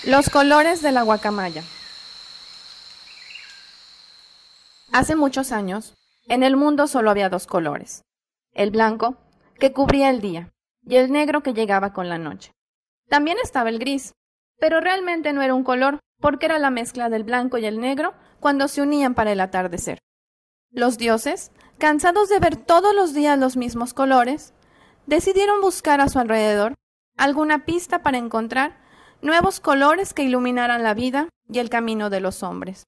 Los colores de la guacamaya. Hace muchos años, en el mundo solo había dos colores: el blanco, que cubría el día, y el negro que llegaba con la noche. También estaba el gris, pero realmente no era un color, porque era la mezcla del blanco y el negro cuando se unían para el atardecer. Los dioses, cansados de ver todos los días los mismos colores, decidieron buscar a su alrededor alguna pista para encontrar nuevos colores que iluminaran la vida y el camino de los hombres.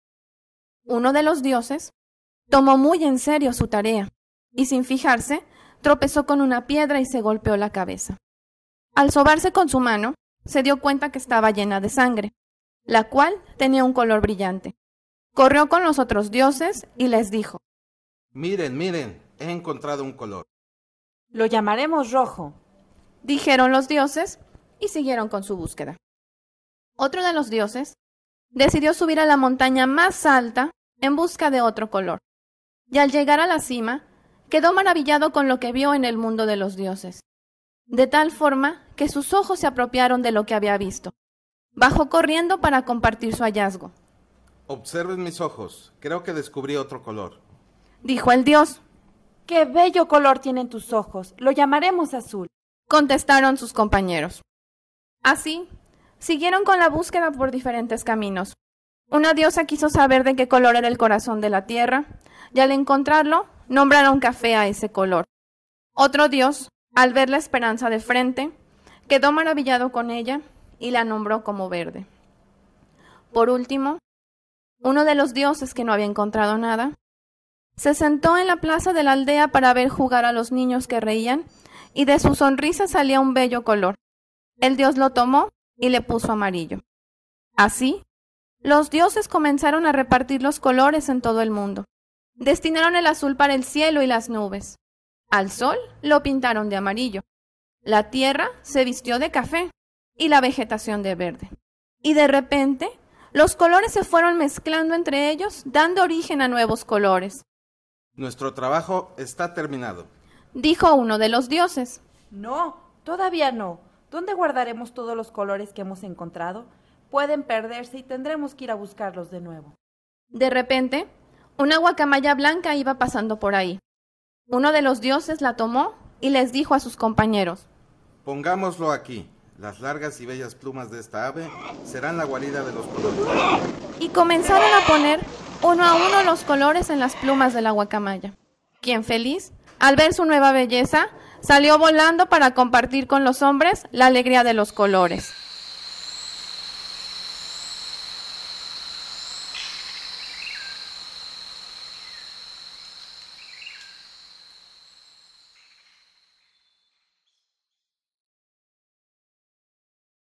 Uno de los dioses tomó muy en serio su tarea y, sin fijarse, tropezó con una piedra y se golpeó la cabeza. Al sobarse con su mano, se dio cuenta que estaba llena de sangre, la cual tenía un color brillante. Corrió con los otros dioses y les dijo: Miren, miren, he encontrado un color. Lo llamaremos rojo, dijeron los dioses y siguieron con su búsqueda. Otro de los dioses decidió subir a la montaña más alta en busca de otro color, y al llegar a la cima, quedó maravillado con lo que vio en el mundo de los dioses, de tal forma que sus ojos se apropiaron de lo que había visto. Bajó corriendo para compartir su hallazgo. Observen mis ojos, creo que descubrí otro color. Dijo el dios. ¡Qué bello color tienen tus ojos! Lo llamaremos azul, contestaron sus compañeros. Así, siguieron con la búsqueda por diferentes caminos. Una diosa quiso saber de qué color era el corazón de la tierra, y al encontrarlo, nombraron café a ese color. Otro dios, al ver la esperanza de frente, quedó maravillado con ella y la nombró como verde. Por último, uno de los dioses, que no había encontrado nada, se sentó en la plaza de la aldea para ver jugar a los niños que reían, y de su sonrisa salía un bello color. El dios lo tomó y le puso amarillo. Así, los dioses comenzaron a repartir los colores en todo el mundo. Destinaron el azul para el cielo y las nubes. Al sol lo pintaron de amarillo. La tierra se vistió de café y la vegetación de verde. Y de repente, los colores se fueron mezclando entre ellos, dando origen a nuevos colores. Nuestro trabajo está terminado, dijo uno de los dioses. No, todavía no. ¿Dónde guardaremos todos los colores que hemos encontrado? Pueden perderse y tendremos que ir a buscarlos de nuevo. De repente, una guacamaya blanca iba pasando por ahí. Uno de los dioses la tomó y les dijo a sus compañeros: pongámoslo aquí. Las largas y bellas plumas de esta ave serán la guarida de los colores. Y comenzaron a poner uno a uno los colores en las plumas de la guacamaya, quien, feliz al ver su nueva belleza, salió volando para compartir con los hombres la alegría de los colores.